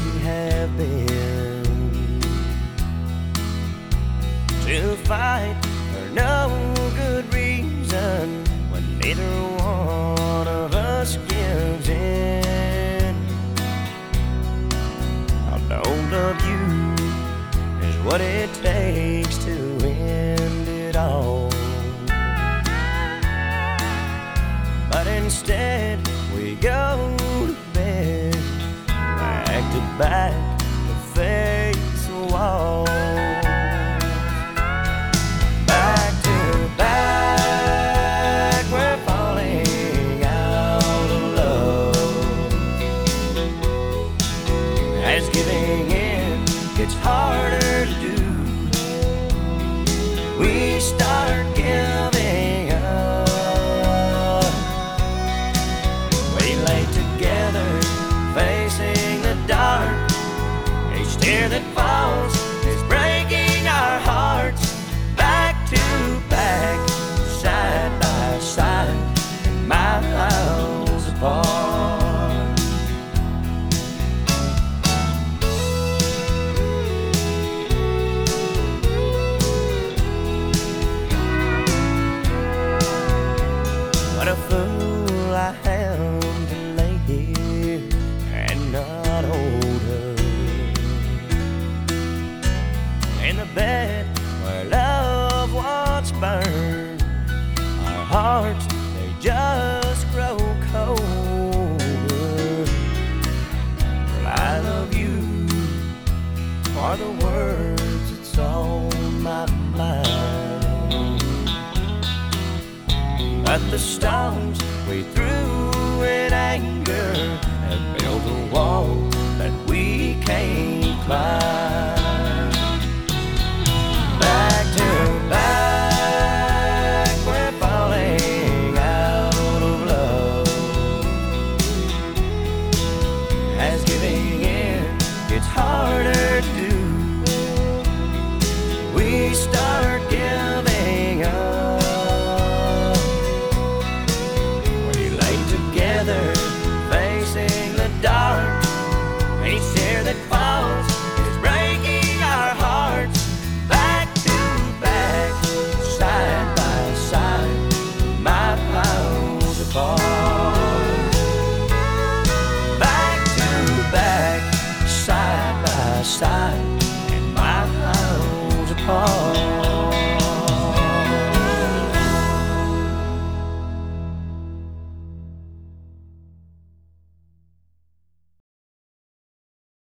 have been, to fight for no good reason when neither one of us gives in. I don't love you is what it takes to end it all, but instead we go to bed back to back to face the wall. Back to back, we're falling out of love, as giving in gets harder to do. We start giving up. We lay together facing the dark. Each tear that falls is breaking our hearts. Back to back, side by side, and miles apart. What a fool I am to lay here and not hold her in the bed where love once burned. Our hearts, they just grow colder. Well, I love you are the words that's on my mind, but the stones we threw in anger have built a wall